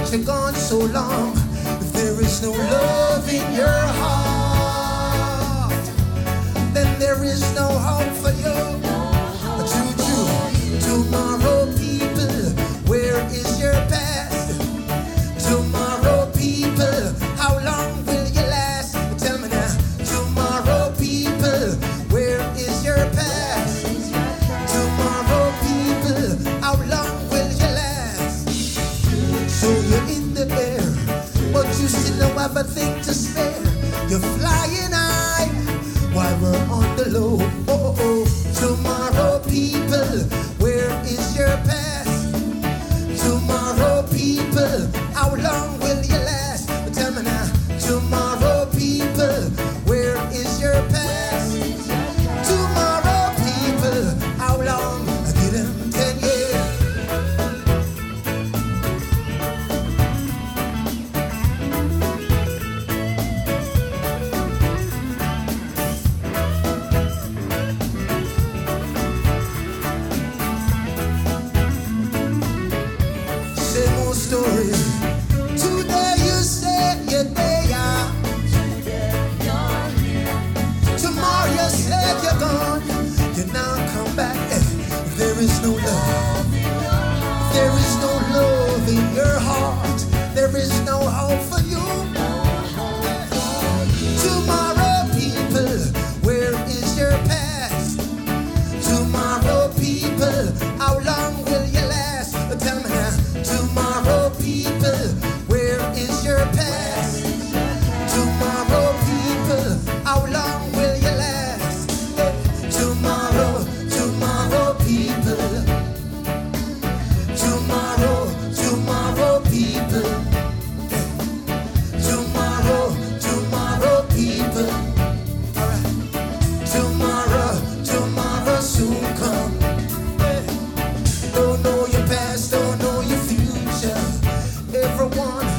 that you're gone so long. If there is no love in your heart, then there is no hope for you. Tomorrow, people, where is your past? Tomorrow, people, how long will you last? Tell me now. Tomorrow, people, where is your past? Tomorrow, people, how long will you last? So you're in the air, but you still don't have a thing to spare. You're flying high while we're on the low. Oh, oh. Tomorrow, people, where is your past? Tomorrow, people, how long will you last? Tell me now. Tomorrow, people, where is your past? Tomorrow, people, how long? I give them 10 years. Story. Today you said you're there. Tomorrow you said you're gone. You now come back. If there is no love, if there is no love in your heart, there is no hope for you. Tomorrow, people, where is your past? Tomorrow, people, how long will you last? Tell me now. Tomorrow, people, where is your past? Tomorrow, people, how long will you last? Tomorrow, tomorrow, people. Tomorrow, tomorrow, people. Tomorrow, tomorrow, people. Alright. Tomorrow, tomorrow soon come. Don't know your past, don't know your future. Everyone